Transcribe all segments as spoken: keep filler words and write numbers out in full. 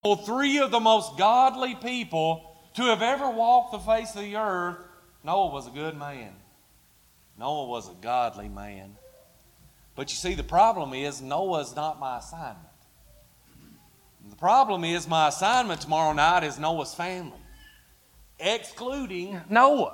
Well, three of the most godly people to have ever walked the face of the earth, Noah was a good man. Noah was a godly man. But you see, the problem is Noah's not my assignment. The problem is my assignment tomorrow night is Noah's family, excluding Noah.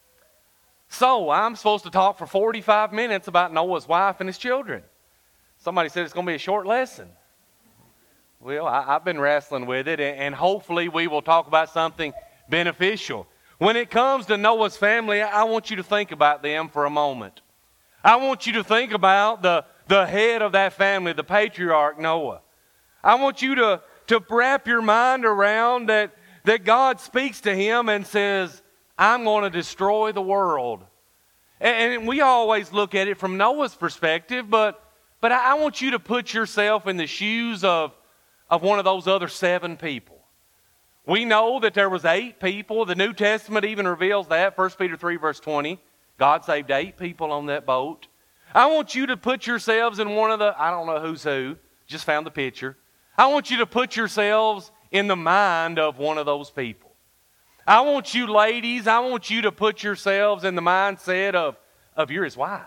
So I'm supposed to talk for forty-five minutes about Noah's wife and his children. Somebody said it's going to be a short lesson. Well, I, I've been wrestling with it, and, and hopefully we will talk about something beneficial. When it comes to Noah's family, I want you to think about them for a moment. I want you to think about the, the head of that family, the patriarch Noah. I want you to, to wrap your mind around that, that God speaks to him and says, I'm going to destroy the world. And, and we always look at it from Noah's perspective, but, but I want you to put yourself in the shoes of, of one of those other seven people. We know that there was eight people. The New Testament even reveals that. First Peter three verse twenty. God saved eight people on that boat. I want you to put yourselves in one of the, I don't know who's who, just found the picture. I want you to put yourselves in the mind of one of those people. I want you ladies, I want you to put yourselves in the mindset of, of you're his wife.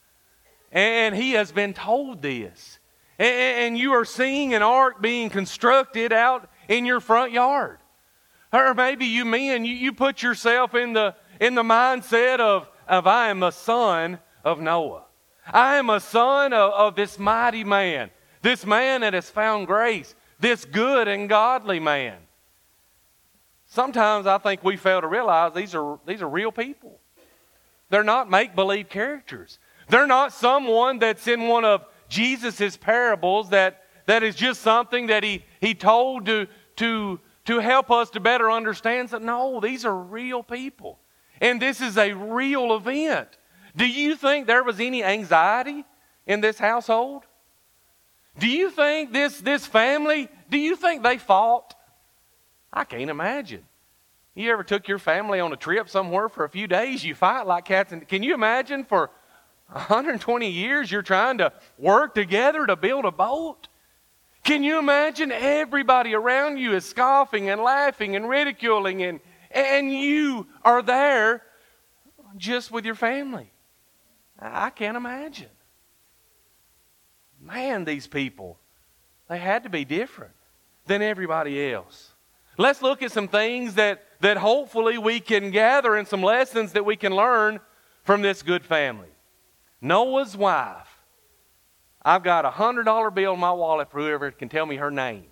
And he has been told this. And you are seeing an ark being constructed out in your front yard. Or maybe you men, you, you put yourself in the, in the mindset of, of I am a son of Noah. I am a son of, of this mighty man. This man that has found grace. This good and godly man. Sometimes I think we fail to realize these are, these are real people. They're not make-believe characters. They're not someone that's in one of Jesus' parables that, that is just something that he, he told to, to, to help us to better understand. That no, these are real people. And this is a real event. Do you think there was any anxiety in this household? Do you think this, this family, do you think they fought? I can't imagine. You ever took your family on a trip somewhere for a few days? You fight like cats and... Can you imagine for one hundred twenty years you're trying to work together to build a boat? Can you imagine everybody around you is scoffing and laughing and ridiculing and, and you are there just with your family? I can't imagine. Man, these people, they had to be different than everybody else. Let's look at some things that, that hopefully we can gather and some lessons that we can learn from this good family. Noah's wife. I've got a one hundred dollar bill in my wallet for whoever can tell me her name.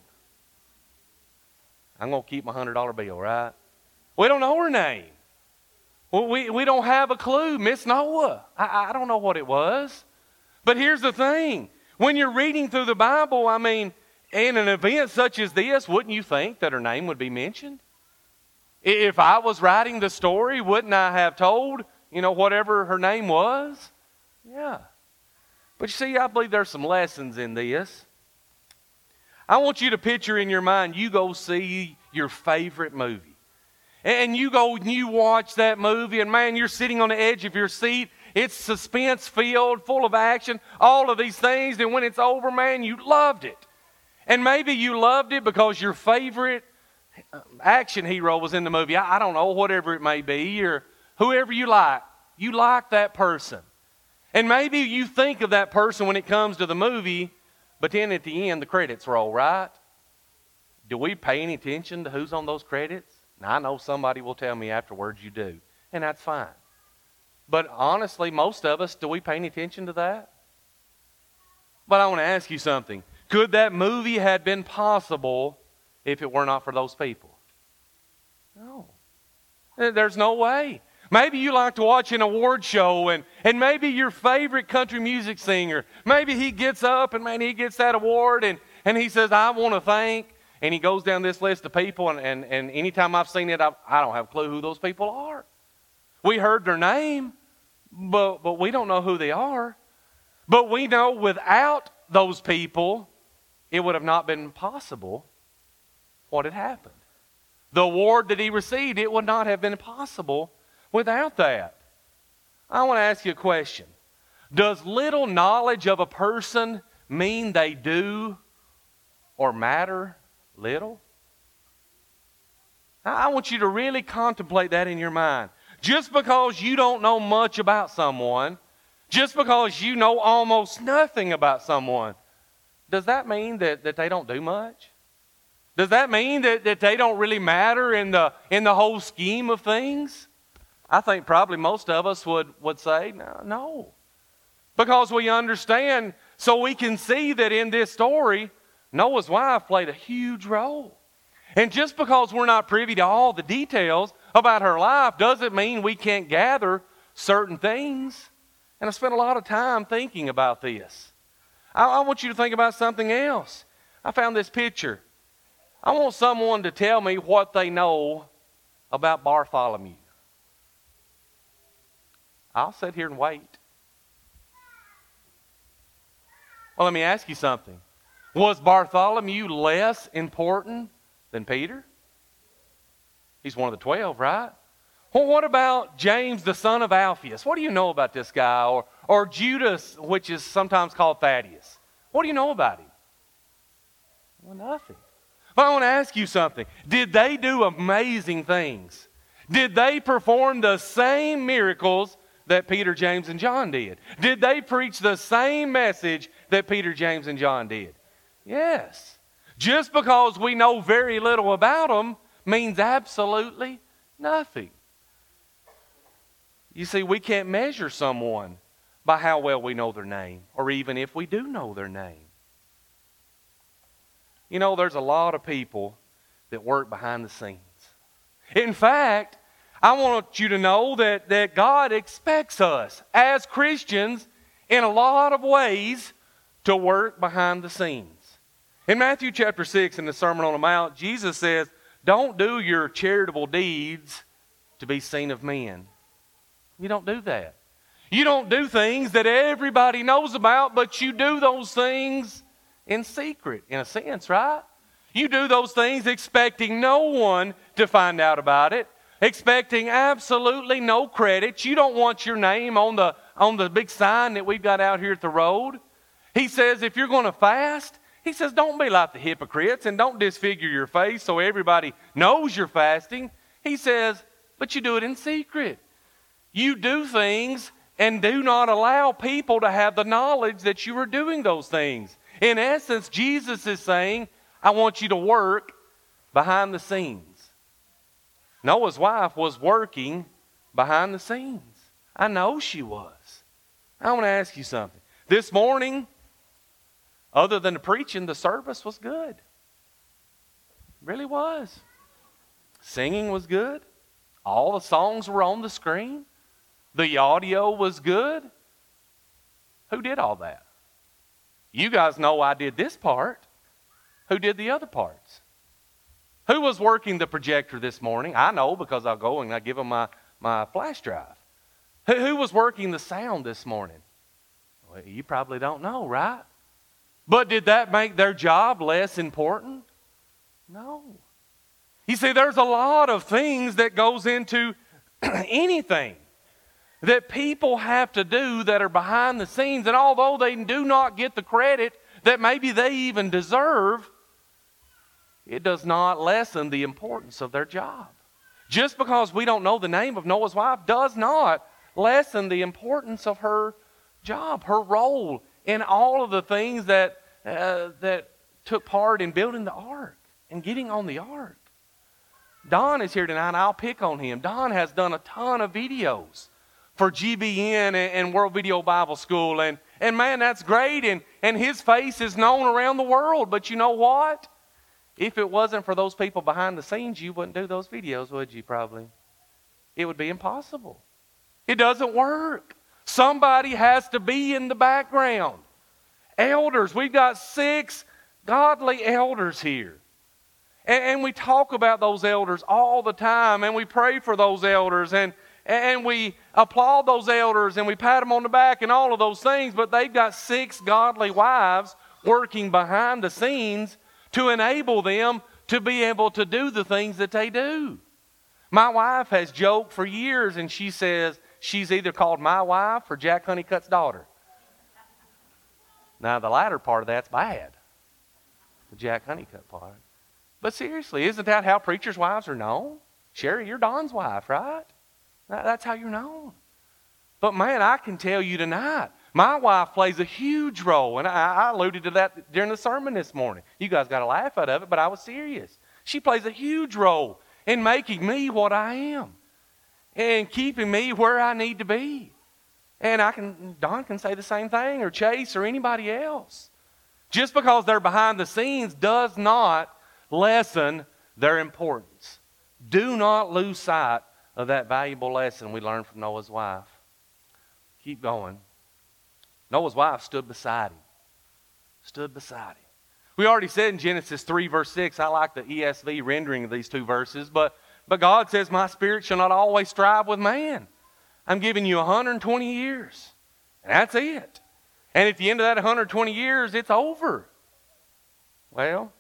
I'm going to keep my one hundred dollar bill, right? We don't know her name. Well, we, we don't have a clue. Miss Noah. I, I don't know what it was. But here's the thing. When you're reading through the Bible, I mean, in an event such as this, wouldn't you think that her name would be mentioned? If I was writing the story, wouldn't I have told, you know, whatever her name was? Yeah. But you see, I believe there's some lessons in this. I want you to picture in your mind, you go see your favorite movie. And you go and you watch that movie, and man, you're sitting on the edge of your seat. It's suspense-filled, full of action, all of these things. And when it's over, man, you loved it. And maybe you loved it because your favorite action hero was in the movie. I, I don't know, whatever it may be, or whoever you like. You like that person. And maybe you think of that person when it comes to the movie, but then at the end, the credits roll, right? Do we pay any attention to who's on those credits? Now, I know somebody will tell me afterwards you do, and that's fine. But honestly, most of us, do we pay any attention to that? But I want to ask you something. Could that movie have been possible if it were not for those people? No. There's no way. Maybe you like to watch an award show, and, and maybe your favorite country music singer, maybe he gets up and man, he gets that award and, and he says, I want to thank, and he goes down this list of people, and, and, and anytime I've seen it, I, I don't have a clue who those people are. We heard their name, but, but we don't know who they are. But we know without those people, it would have not been possible what had happened. The award that he received, it would not have been possible without that. I want to ask you a question. Does little knowledge of a person mean they do or matter little? I want you to really contemplate that in your mind. Just because you don't know much about someone, just because you know almost nothing about someone, does that mean that, that they don't do much? Does that mean that, that they don't really matter in the, in the whole scheme of things? I think probably most of us would, would say, no, no. Because we understand, so we can see that in this story, Noah's wife played a huge role. And just because we're not privy to all the details about her life doesn't mean we can't gather certain things. And I spent a lot of time thinking about this. I, I want you to think about something else. I found this picture. I want someone to tell me what they know about Bartholomew. I'll sit here and wait. Well, let me ask you something. Was Bartholomew less important than Peter? He's one of the twelve, right? Well, what about James, the son of Alphaeus? What do you know about this guy? Or, or Judas, which is sometimes called Thaddeus. What do you know about him? Well, nothing. But I want to ask you something. Did they do amazing things? Did they perform the same miracles that Peter, James, and John did? Did they preach the same message that Peter, James, and John did? Yes. Just because we know very little about them means absolutely nothing. You see, we can't measure someone by how well we know their name, or even if we do know their name. You know, there's a lot of people that work behind the scenes. In fact, I want you to know that, that God expects us as Christians in a lot of ways to work behind the scenes. In Matthew chapter six, in the Sermon on the Mount, Jesus says, don't do your charitable deeds to be seen of men. You don't do that. You don't do things that everybody knows about, but you do those things in secret, in a sense, right? You do those things expecting no one to find out about it, expecting absolutely no credit. You don't want your name on the, on the big sign that we've got out here at the road. He says if you're going to fast, he says don't be like the hypocrites and don't disfigure your face so everybody knows you're fasting. He says, but you do it in secret. You do things and do not allow people to have the knowledge that you are doing those things. In essence, Jesus is saying, I want you to work behind the scenes. Noah's wife was working behind the scenes. I know she was. I want to ask you something. This morning, other than the preaching, the service was good. It really was. Singing was good. All the songs were on the screen. The audio was good. Who did all that? You guys know I did this part. Who did the other parts? Who was working the projector this morning? I know because I'll go and I give them my, my flash drive. Who, who was working the sound this morning? Well, you probably don't know, right? But did that make their job less important? No. You see, there's a lot of things that goes into anything that people have to do that are behind the scenes. And although they do not get the credit that maybe they even deserve, it does not lessen the importance of their job. Just because we don't know the name of Noah's wife does not lessen the importance of her job, her role in all of the things that, uh, that took part in building the ark and getting on the ark. Don is here tonight. I'll pick on him. Don has done a ton of videos for G B N and, and World Video Bible School. And, and man, that's great. And, and his face is known around the world. But you know what? If it wasn't for those people behind the scenes, you wouldn't do those videos, would you, probably? It would be impossible. It doesn't work. Somebody has to be in the background. Elders, we've got six godly elders here. And, and we talk about those elders all the time. And we pray for those elders. And, and we applaud those elders. And we pat them on the back and all of those things. But they've got six godly wives working behind the scenes to enable them to be able to do the things that they do. My wife has joked for years, and she says she's either called my wife or Jack Honeycutt's daughter. Now, the latter part of that's bad, the Jack Honeycutt part. But seriously, isn't that how preachers' wives are known? Sherry, you're Don's wife, right? That's how you're known. But man, I can tell you tonight, my wife plays a huge role. And I, I alluded to that during the sermon this morning. You guys got a laugh out of it, but I was serious. She plays a huge role in making me what I am and keeping me where I need to be. And I can, Don can say the same thing, or Chase, or anybody else. Just because they're behind the scenes does not lessen their importance. Do not lose sight of that valuable lesson we learned from Noah's wife. Keep going. Noah's wife stood beside him. Stood beside him. We already said in Genesis three, verse six, I like the E S V rendering of these two verses, but, but God says, my spirit shall not always strive with man. I'm giving you one hundred twenty years. And that's it. And at the end of that one hundred twenty years, it's over. Well,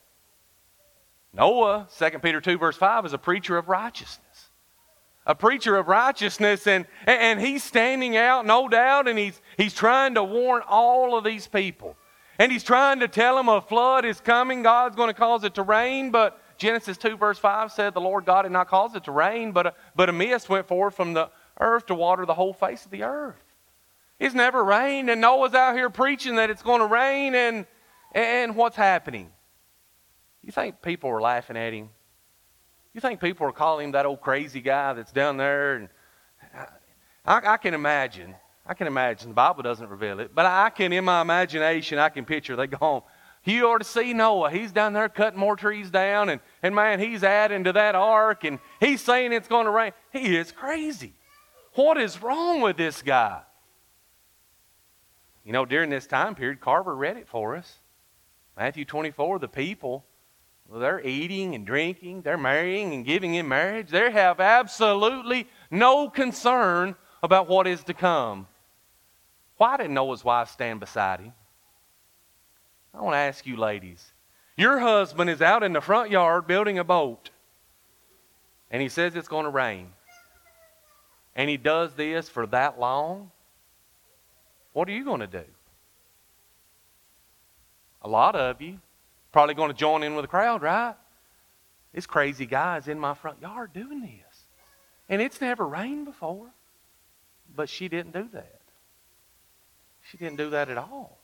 Noah, Second Peter two, verse five, is a preacher of righteousness. A preacher of righteousness, and, and he's standing out, no doubt, and he's, he's trying to warn all of these people. And he's trying to tell them a flood is coming. God's going to cause it to rain, but Genesis two, verse five said the Lord God did not cause it to rain, but a, but a mist went forth from the earth to water the whole face of the earth. It's never rained, and Noah's out here preaching that it's going to rain, and, and what's happening? You think people are laughing at him? You think people are calling him that old crazy guy that's down there? And I, I can imagine. I can imagine. The Bible doesn't reveal it. But I can, in my imagination, I can picture they go, you ought to see Noah. He's down there cutting more trees down. And, and man, he's adding to that ark. And he's saying it's going to rain. He is crazy. What is wrong with this guy? You know, during this time period, Carver read it for us. Matthew twenty-four, the people, well, they're eating and drinking, they're marrying and giving in marriage. They have absolutely no concern about what is to come. Why did Noah's wife stand beside him? I want to ask you ladies. Your husband is out in the front yard building a boat, and he says it's going to rain. And he does this for that long. What are you going to do? A lot of you probably going to join in with the crowd, right? This crazy guy's in my front yard doing this. And it's never rained before. But she didn't do that. She didn't do that at all.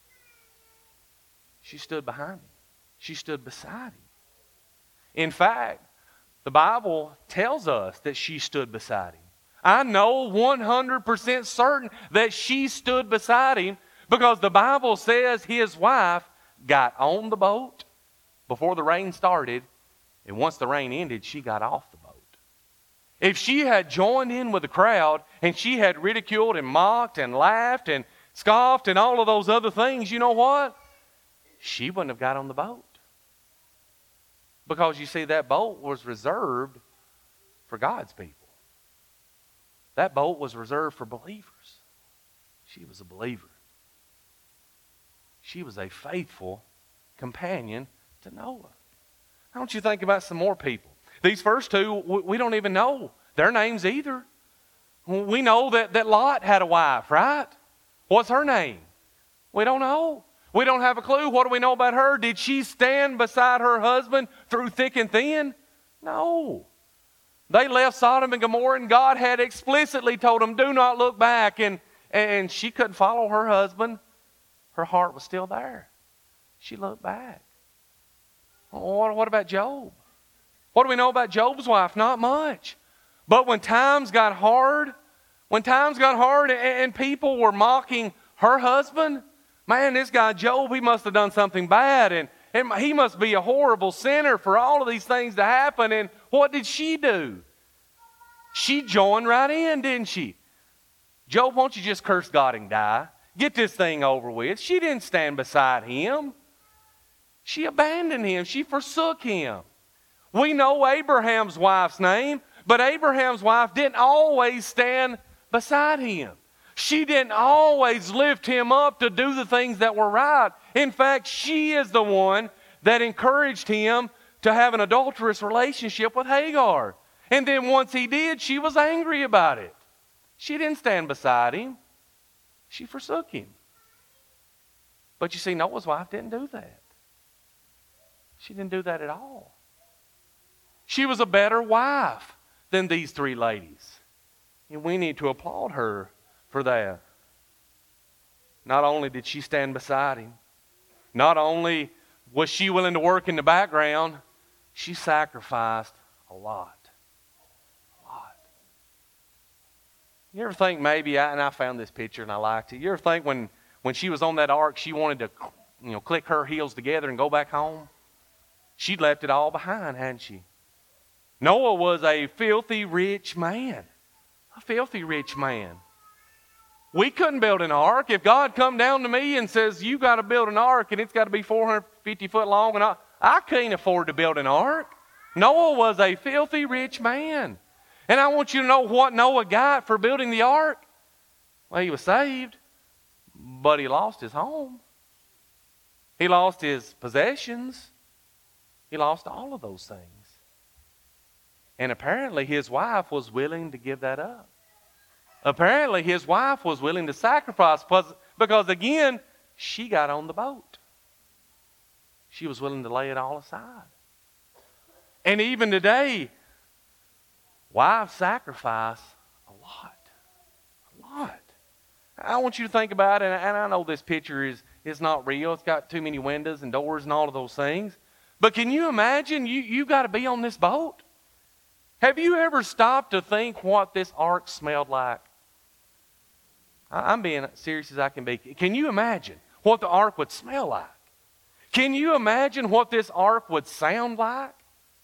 She stood behind him. She stood beside him. In fact, the Bible tells us that she stood beside him. I know one hundred percent certain that she stood beside him because the Bible says his wife got on the boat before the rain started, and once the rain ended, she got off the boat. If she had joined in with the crowd and she had ridiculed and mocked and laughed and scoffed and all of those other things, you know what? She wouldn't have got on the boat. Because you see, that boat was reserved for God's people. That boat was reserved for believers. She was a believer. She was a faithful companion to Noah. Why don't you think about some more people? These first two, we don't even know their names either. We know that, that Lot had a wife, right? What's her name? We don't know. We don't have a clue. What do we know about her? Did she stand beside her husband through thick and thin? No. They left Sodom and Gomorrah, and God had explicitly told them, do not look back. And, and she couldn't follow her husband. Her heart was still there. She looked back. What, what about Job? What do we know about Job's wife? Not much. But when times got hard, when times got hard and, and people were mocking her husband, man, this guy Job, he must have done something bad. And, and he must be a horrible sinner for all of these things to happen. And what did she do? She joined right in, didn't she? Job, won't you just curse God and die? Get this thing over with. She didn't stand beside him. She abandoned him. She forsook him. We know Abraham's wife's name, but Abraham's wife didn't always stand beside him. She didn't always lift him up to do the things that were right. In fact, she is the one that encouraged him to have an adulterous relationship with Hagar. And then once he did, she was angry about it. She didn't stand beside him. She forsook him. But you see, Noah's wife didn't do that. She didn't do that at all. She was a better wife than these three ladies. And we need to applaud her for that. Not only did she stand beside him, not only was she willing to work in the background, she sacrificed a lot. A lot. You ever think maybe, I, and I found this picture and I liked it. You ever think when, when she was on that ark, she wanted to, you know, click her heels together and go back home? She'd left it all behind, hadn't she? Noah was a filthy rich man. A filthy rich man. We couldn't build an ark. If God come down to me and says, you got to build an ark and it's got to be four hundred fifty foot long, and I, I can't afford to build an ark. Noah was a filthy rich man. And I want you to know what Noah got for building the ark. Well, he was saved, but he lost his home. He lost his possessions. He lost all of those things. And apparently his wife was willing to give that up. Apparently his wife was willing to sacrifice because, because again, she got on the boat. She was willing to lay it all aside. And even today, wives sacrifice a lot. A lot. I want you to think about it, and I know this picture is, is not real. It's got too many windows and doors and all of those things. But can you imagine you, you got to be on this boat? Have you ever stopped to think what this ark smelled like? I'm being serious as I can be. Can you imagine what the ark would smell like? Can you imagine what this ark would sound like?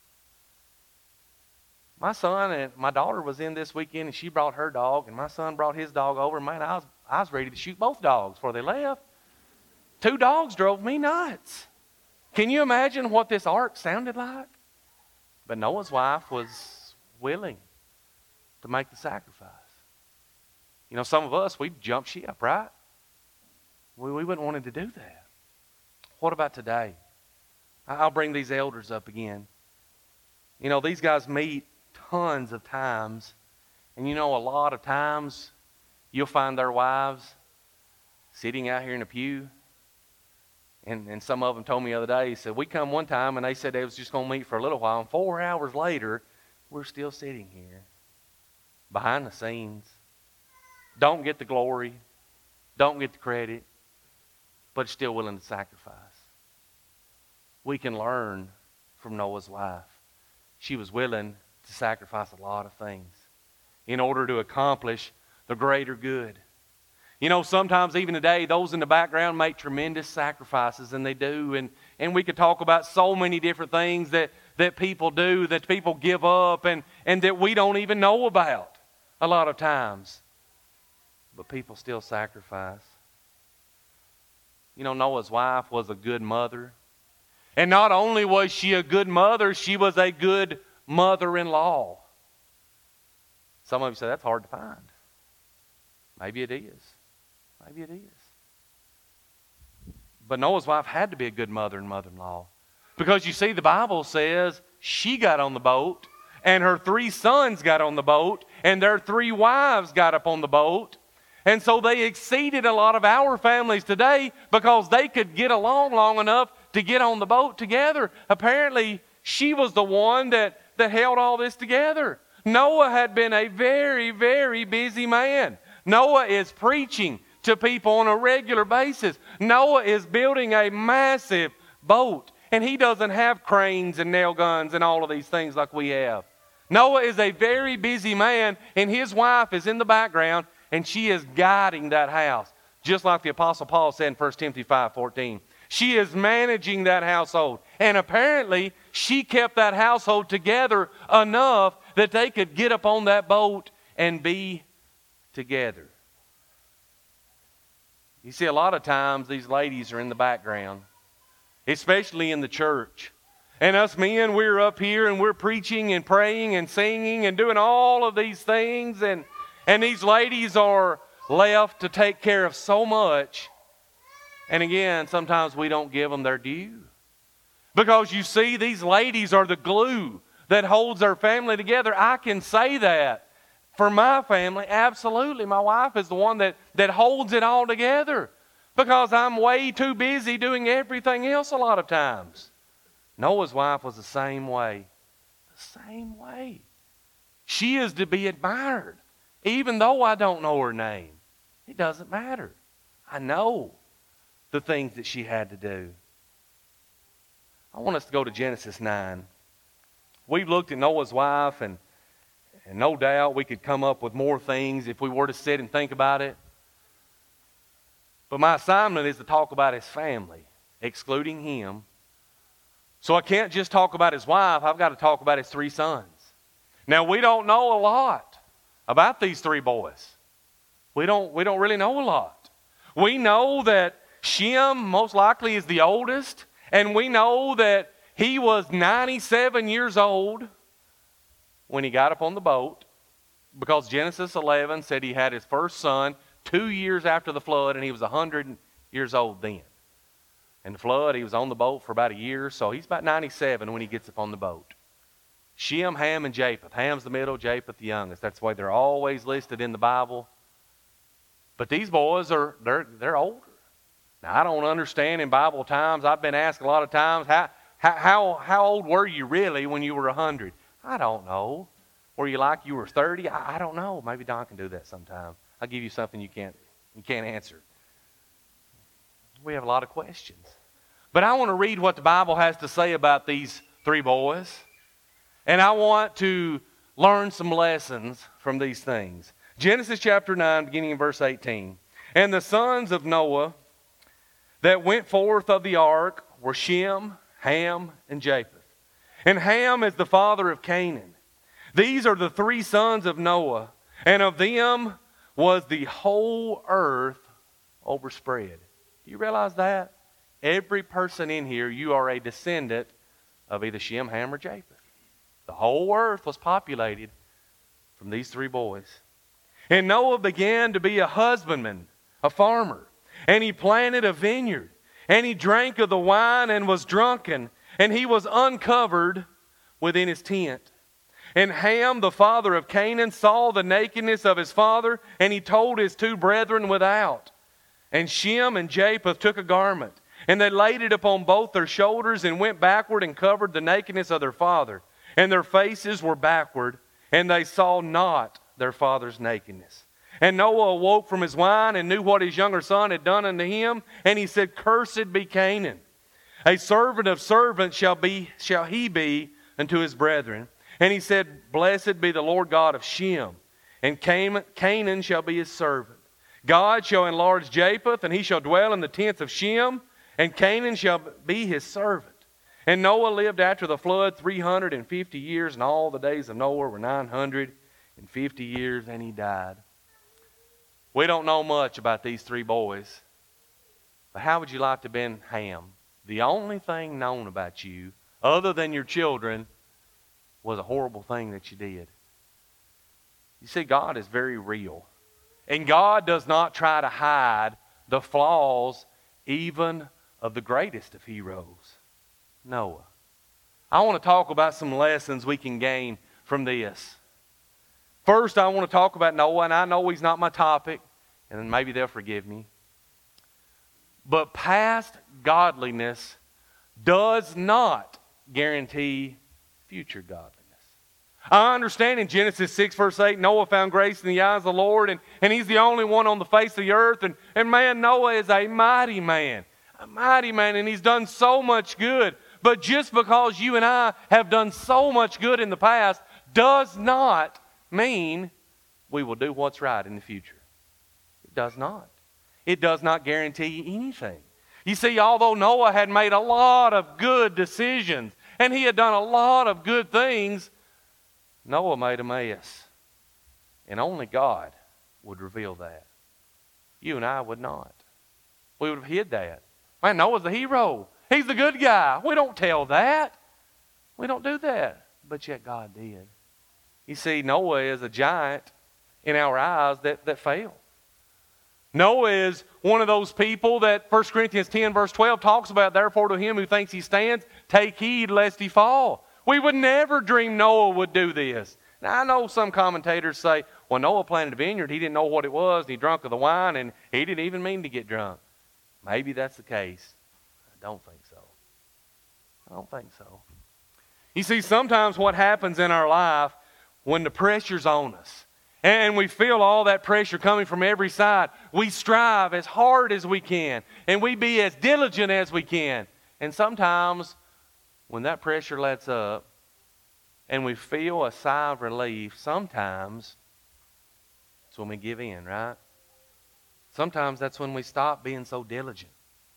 My son and my daughter was in this weekend and she brought her dog and my son brought his dog over. Man, I was, I was ready to shoot both dogs before they left. Two dogs drove me nuts. Can you imagine what this ark sounded like? But Noah's wife was willing to make the sacrifice. You know, some of us, we'd jump ship, right? We, we wouldn't want him to do that. What about today? I'll bring these elders up again. You know, these guys meet tons of times. And you know, a lot of times, you'll find their wives sitting out here in a pew. And, and some of them told me the other day, he said, we come one time and they said they was just going to meet for a little while. And four hours later, we're still sitting here behind the scenes. Don't get the glory. Don't get the credit. But still willing to sacrifice. We can learn from Noah's wife. She was willing to sacrifice a lot of things in order to accomplish the greater good. You know, sometimes even today, those in the background make tremendous sacrifices, and they do. And, and we could talk about so many different things that, that people do, that people give up, and, and that we don't even know about a lot of times. But people still sacrifice. You know, Noah's wife was a good mother. And not only was she a good mother, she was a good mother-in-law. Some of you say, that's hard to find. Maybe it is. Maybe it is. But Noah's wife had to be a good mother and mother-in-law. Because you see, the Bible says she got on the boat, and her three sons got on the boat, and their three wives got up on the boat. And so they exceeded a lot of our families today because they could get along long enough to get on the boat together. Apparently, she was the one that, that held all this together. Noah had been a very, very busy man. Noah is preaching to people on a regular basis. Noah is building a massive boat. And he doesn't have cranes and nail guns and all of these things like we have. Noah is a very busy man, and his wife is in the background, and she is guiding that house. Just like the Apostle Paul said in First Timothy five fourteen. She is managing that household. And apparently, she kept that household together enough that they could get up on that boat and be together. You see, a lot of times these ladies are in the background, especially in the church. And us men, we're up here and we're preaching and praying and singing and doing all of these things. And, and these ladies are left to take care of so much. And again, sometimes we don't give them their due. Because you see, these ladies are the glue that holds our family together. I can say that for my family, absolutely. My wife is the one that, that holds it all together. Because I'm way too busy doing everything else a lot of times. Noah's wife was the same way. the same way. She is to be admired, even though I don't know her name. It doesn't matter. I know the things that she had to do. I want us to go to Genesis nine. We've looked at Noah's wife, and, and no doubt we could come up with more things if we were to sit and think about it. But my assignment is to talk about his family, excluding him. So I can't just talk about his wife. I've got to talk about his three sons. Now, we don't know a lot about these three boys. We don't, we don't really know a lot. We know that Shem most likely is the oldest, and we know that he was ninety-seven years old when he got up on the boat, because Genesis eleven said he had his first son two years after the flood, and he was one hundred years old then. And the flood, he was on the boat for about a year, so he's about ninety-seven when he gets up on the boat. Shem, Ham, and Japheth. Ham's the middle, Japheth the youngest. That's the way they're always listed in the Bible. But these boys are, they're, they're older. Now, I don't understand in Bible times. I've been asked a lot of times, how, how, how old were you really when you were one hundred? I don't know. Were you like you were thirty? I, I don't know. Maybe Don can do that sometime. I'll give you something you can't, you can't answer. We have a lot of questions. But I want to read what the Bible has to say about these three boys. And I want to learn some lessons from these things. Genesis chapter nine, beginning in verse eighteen. And the sons of Noah that went forth of the ark were Shem, Ham, and Japheth. And Ham is the father of Canaan. These are the three sons of Noah, and of them was the whole earth overspread. Do you realize that? Every person in here, you are a descendant of either Shem, Ham, or Japheth. The whole earth was populated from these three boys. And Noah began to be a husbandman, a farmer, and he planted a vineyard, and he drank of the wine and was drunken, and he was uncovered within his tent. And Ham, the father of Canaan, saw the nakedness of his father, and he told his two brethren without. And Shem and Japheth took a garment, and they laid it upon both their shoulders, and went backward and covered the nakedness of their father. And their faces were backward, and they saw not their father's nakedness. And Noah awoke from his wine, and knew what his younger son had done unto him. And he said, Cursed be Canaan. A servant of servants shall be shall he be unto his brethren. And he said, Blessed be the Lord God of Shem, and Canaan shall be his servant. God shall enlarge Japheth, and he shall dwell in the tents of Shem, and Canaan shall be his servant. And Noah lived after the flood three hundred fifty years, and all the days of Noah were nine hundred fifty years, and he died. We don't know much about these three boys, but how would you like to have been Ham? The only thing known about you, other than your children, was a horrible thing that you did. You see, God is very real. And God does not try to hide the flaws even of the greatest of heroes, Noah. I want to talk about some lessons we can gain from this. First, I want to talk about Noah, and I know he's not my topic, and maybe they'll forgive me. But past godliness does not guarantee future godliness. I understand in Genesis six, verse eight, Noah found grace in the eyes of the Lord, and, and he's the only one on the face of the earth. And, and man, Noah is a mighty man, a mighty man, and he's done so much good. But just because you and I have done so much good in the past does not mean we will do what's right in the future. It does not. It does not guarantee anything. You see, although Noah had made a lot of good decisions and he had done a lot of good things, Noah made a mess. And only God would reveal that. You and I would not. We would have hid that. Man, Noah's the hero. He's the good guy. We don't tell that. We don't do that. But yet God did. You see, Noah is a giant in our eyes that, that failed. Noah is one of those people that First Corinthians ten verse twelve talks about. Therefore to him who thinks he stands, take heed lest he fall. We would never dream Noah would do this. Now I know some commentators say, well, Noah planted a vineyard. He didn't know what it was. And he drank of the wine, and he didn't even mean to get drunk. Maybe that's the case. I don't think so. I don't think so. You see, sometimes what happens in our life when the pressure's on us and we feel all that pressure coming from every side, we strive as hard as we can and we be as diligent as we can. And sometimes when that pressure lets up and we feel a sigh of relief, sometimes it's when we give in, right? Sometimes that's when we stop being so diligent.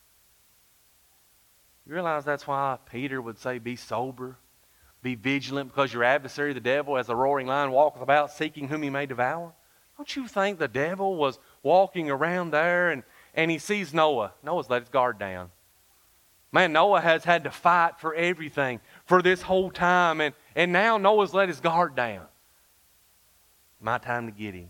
You realize that's why Peter would say, be sober, be vigilant, because your adversary, the devil, as a roaring lion, walketh about seeking whom he may devour. Don't you think the devil was walking around there and, and he sees Noah? Noah's let his guard down. Man, Noah has had to fight for everything for this whole time, and, and now Noah's let his guard down. My time to get him.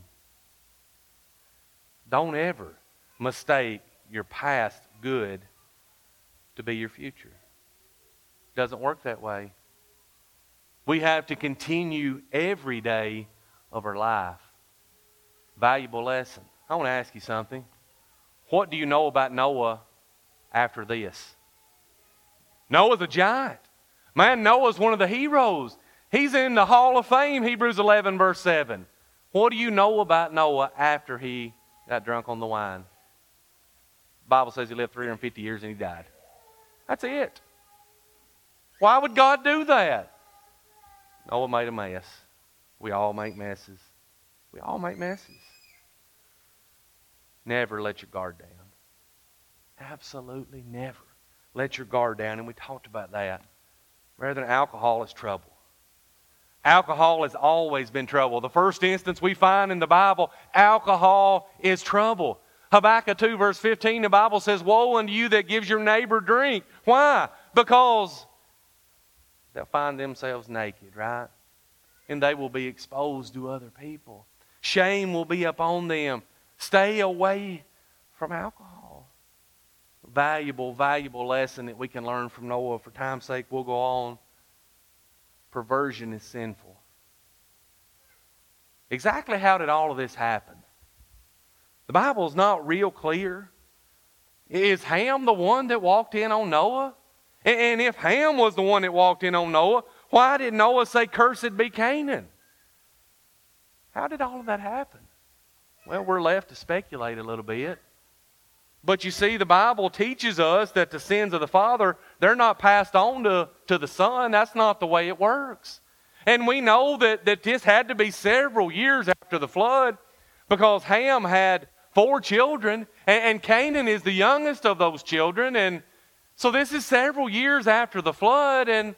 Don't ever mistake your past good to be your future. It doesn't work that way. We have to continue every day of our life. Valuable lesson. I want to ask you something. What do you know about Noah after this? Noah's a giant. Man, Noah's one of the heroes. He's in the Hall of Fame, Hebrews eleven, verse seven. What do you know about Noah after he got drunk on the wine? The Bible says he lived three hundred fifty years and he died. That's it. Why would God do that? Noah made a mess. We all make messes. We all make messes. Never let your guard down. Absolutely never let your guard down. And we talked about that. Rather than alcohol is trouble. Alcohol has always been trouble. The first instance we find in the Bible, alcohol is trouble. Habakkuk two verse fifteen, the Bible says, woe unto you that gives your neighbor drink. Why? Because they'll find themselves naked, right? And they will be exposed to other people. Shame will be upon them. Stay away from alcohol. Valuable, valuable lesson that we can learn from Noah. For time's sake, we'll go on. Perversion is sinful. Exactly how did all of this happen? The Bible's not real clear. Is Ham the one that walked in on Noah? And if Ham was the one that walked in on Noah, why did Noah say, cursed be Canaan? How did all of that happen? Well, we're left to speculate a little bit. But you see, the Bible teaches us that the sins of the father, they're not passed on to, to the son. That's not the way it works. And we know that, that this had to be several years after the flood because Ham had four children and, and Canaan is the youngest of those children. And so this is several years after the flood. And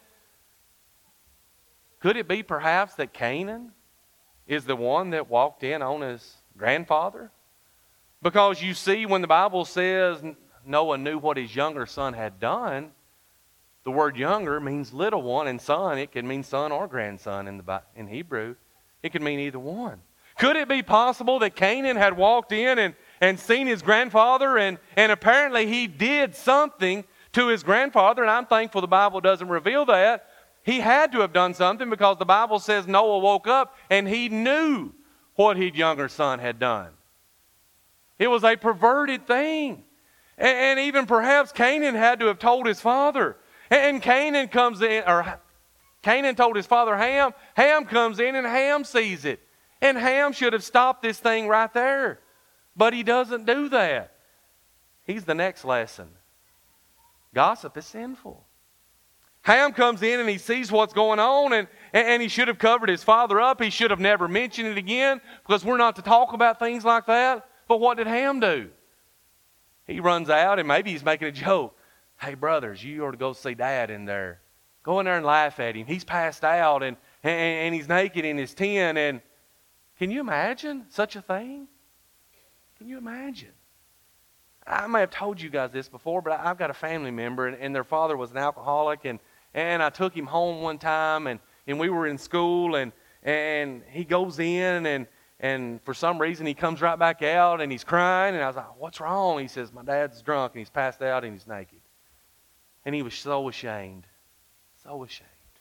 could it be perhaps that Canaan is the one that walked in on his grandfather? Because you see, when the Bible says Noah knew what his younger son had done, the word younger means little one, and son, it can mean son or grandson in the in Hebrew. It can mean either one. Could it be possible that Canaan had walked in and, and seen his grandfather, and, and apparently he did something to his grandfather, and I'm thankful the Bible doesn't reveal that. He had to have done something because the Bible says Noah woke up and he knew what his younger son had done. It was a perverted thing. And, and even perhaps Canaan had to have told his father. And, and Canaan comes in, or Canaan told his father Ham. Ham comes in and Ham sees it. And Ham should have stopped this thing right there. But he doesn't do that. He's the next lesson. Gossip is sinful. Ham comes in and he sees what's going on, and, and he should have covered his father up. He should have never mentioned it again because we're not to talk about things like that. But what did Ham do? He runs out and maybe he's making a joke. Hey, brothers, you ought to go see Dad in there. Go in there and laugh at him. He's passed out and, and, and he's naked in his tent. And can you imagine such a thing? Can you imagine? I may have told you guys this before, but I've got a family member and, and their father was an alcoholic. And, and I took him home one time and, and we were in school and, and he goes in and And for some reason, he comes right back out and he's crying. And I was like, what's wrong? He says, my dad's drunk and he's passed out and he's naked. And he was so ashamed. So ashamed.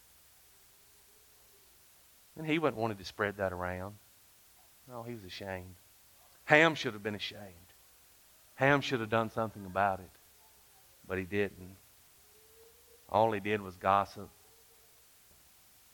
And he wasn't wanting to spread that around. No, he was ashamed. Ham should have been ashamed. Ham should have done something about it. But he didn't. All he did was gossip.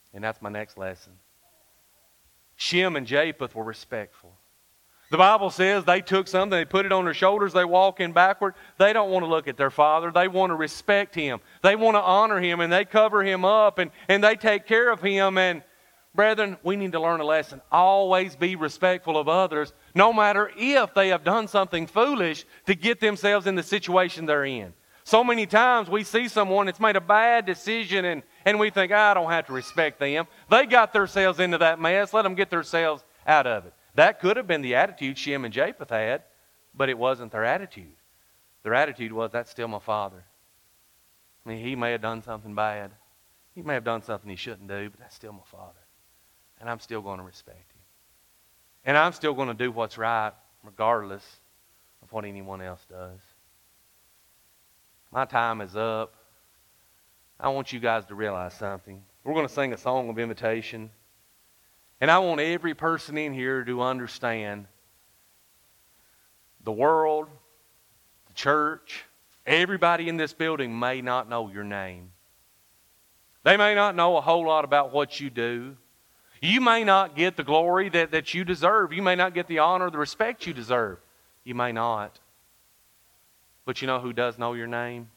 And that's my next lesson. Shem and Japheth were respectful. The Bible says they took something, they put it on their shoulders, they walk in backward. They don't want to look at their father. They want to respect him. They want to honor him, and they cover him up, and, and they take care of him. And brethren, we need to learn a lesson. Always be respectful of others, no matter if they have done something foolish to get themselves in the situation they're in. So many times we see someone that's made a bad decision, and, and we think, I don't have to respect them. They got themselves into that mess. Let them get themselves out of it. That could have been the attitude Shem and Japheth had, but it wasn't their attitude. Their attitude was, that's still my father. I mean, he may have done something bad. He may have done something he shouldn't do, but that's still my father. And I'm still going to respect him. And I'm still going to do what's right, regardless of what anyone else does. My time is up. I want you guys to realize something. We're going to sing a song of invitation. And I want every person in here to understand the world, the church, everybody in this building may not know your name. They may not know a whole lot about what you do. You may not get the glory that, that you deserve. You may not get the honor, the respect you deserve. You may not. But you know who does know your name?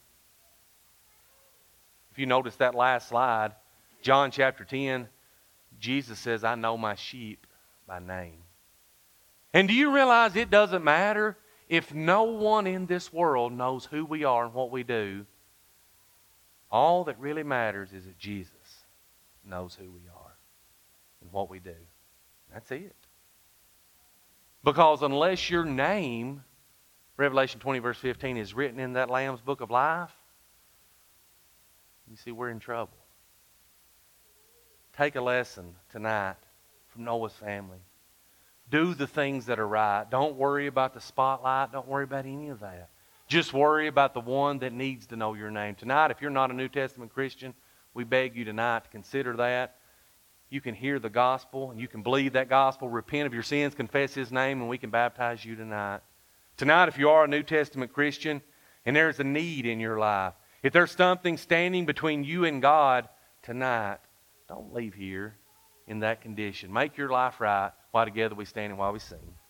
If you notice that last slide, John chapter ten, Jesus says, I know my sheep by name. And do you realize it doesn't matter if no one in this world knows who we are and what we do? All that really matters is that Jesus knows who we are and what we do. That's it. Because unless your name, Revelation twenty verse fifteen, is written in that Lamb's book of life, you see, we're in trouble. Take a lesson tonight from Noah's family. Do the things that are right. Don't worry about the spotlight. Don't worry about any of that. Just worry about the one that needs to know your name. Tonight, if you're not a New Testament Christian, we beg you tonight to consider that. You can hear the gospel, and you can believe that gospel, repent of your sins, confess his name, and we can baptize you tonight. Tonight, if you are a New Testament Christian, and there's a need in your life, if there's something standing between you and God tonight, don't leave here in that condition. Make your life right while together we stand and while we sing.